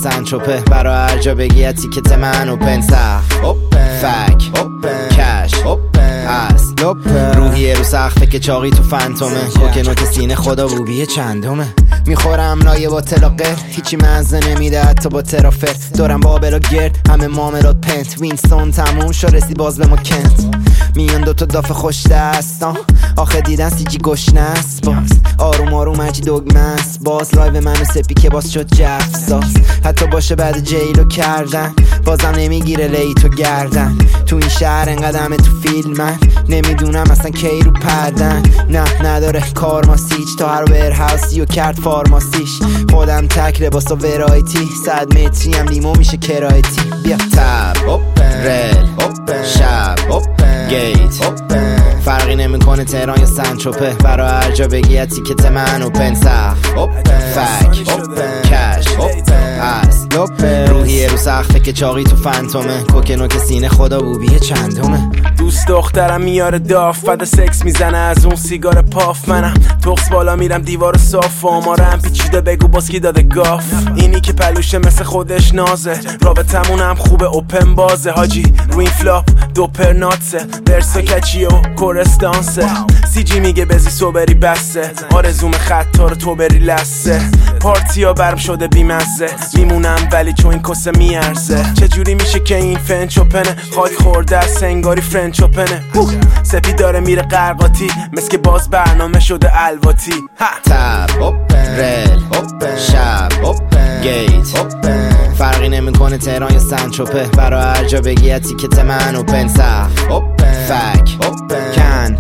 سنتروپه برا هر جا بگی تیکت من اوپن سخت فک کش از روحیه رو سخته که چاقی تو فنتومه کوکنو که سینه خدا بوبیه چندمه میخورم لایه با تلاقر هیچی مزه نمیده حتی با ترافر دارم بابلا گرد همه مامرات پنت وینستون تموم شو رسی باز به ما کنت میان دوتا داف خوش دستان آخه دیدن سیجی گشنست باز آروم آروم هرچی دگمست باز لایو منو سپی که باز شد جف ساز حتی باشه بعد جیلو کردن بازم نمیگیره لیتو گردن تو این شهر انقدمه تو فیلم من نمیدونم اصلا کی رو پردن نه نداره کارماسیچ تا هر ورهاوسی و کرد فارماسیش خودم تک لباس و ورایتی 100 متری هم لیمو میشه کرایتی بیا تب رل شب گیت فرقی نمیکنه تهران یا سنتروپه برا هر جا بگی تیکت من اوپن سخت فک کش از روحیه رو سخته که چاقی تو فنتومه کوکنو که سینه خدا بوبیه چندمه دوست دخترم میاره داف فد سکس میزنه از اون سیگار پاف منم تخس بالا میرم دیوار صاف و آمارم پیچیده بگو باز کی داده گاف اینی که پلوشه مثل خودش نازه رابطمونم خوبه اوپن بازه حاجی روی فلاپ دوپر ناتسه برسا کچی و کورستانسه سیجی میگه بزی سوبری بسته آرزوم خطا رو تو بری لسه پارتیا برم شده بیمزه میمونم ولی چون این کسه میارزه چجوری میشه که این فنچ اوپنه خاک خورده از سنگاری فرنچ اوپنه سپی داره میره قرقاتی مثل که باز برنامه شده الواتی تب رل شب گیت فرقی نمیکنه تهران یا سنتروپه برا هر جا بگی تیکت من اوپن سخت فک کن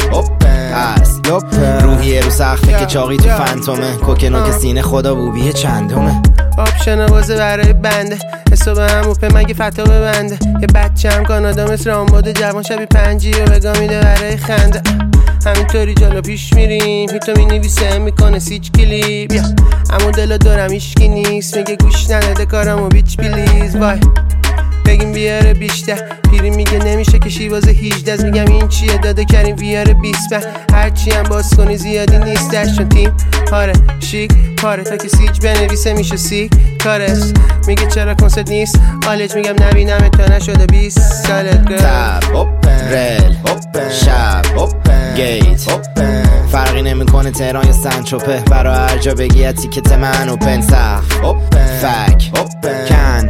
از روحیه رو سخته که چاقی تو فنتومه کوکنو که سینه خدا بوبیه چندمه آپشن بازه برای بنده حساب هم اوپن مگه فتا ببنده یه بچه هم کانادا مثل آنباد جوان شبی 5 و بگا میده برای خنده همینطوری جلو پیش میریم هیتو می نویسه میکنه سیچ کلیپ اما دلو دارم ایشکی نیست میگه گوش نداده کارمو بیچ پلیز وای بگیم بیاره بیشتر پیری میگه نمیشه که شیواز 18 میگم این چیه داده کریم بیاره 20 هرچی هم باز کنی زیادی نیستش چون تیم هاره شیک پاره تا که سیج بنویسه میشه سیک کارست میگه چرا کنسرت نیست آلج میگم نبینم تا نشده 20 سالت تب رل شب گیت فرقی نمیکنه تهران یا سنتروپه برا هر جا بگی تیکت من اوپن سخت فک کن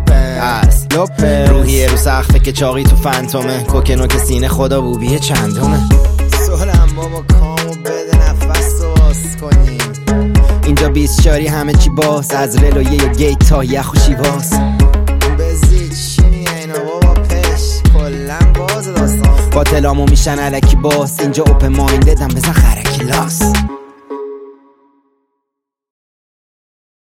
از روحیه رو سخته که چاقی تو فنتومه کوکنو که سینه خدا بوبیه چندمه سولم بابا کامو بده نفس رو باز کنیم اینجا 20 شاری همه چی باز از رلویه یا گیت تا یخ و شیواز بزید چی میگه اینا بابا پش کلن باز داستان با تلامو میشن علکی باز اینجا اوپن ماینددم بزن خرکی لاس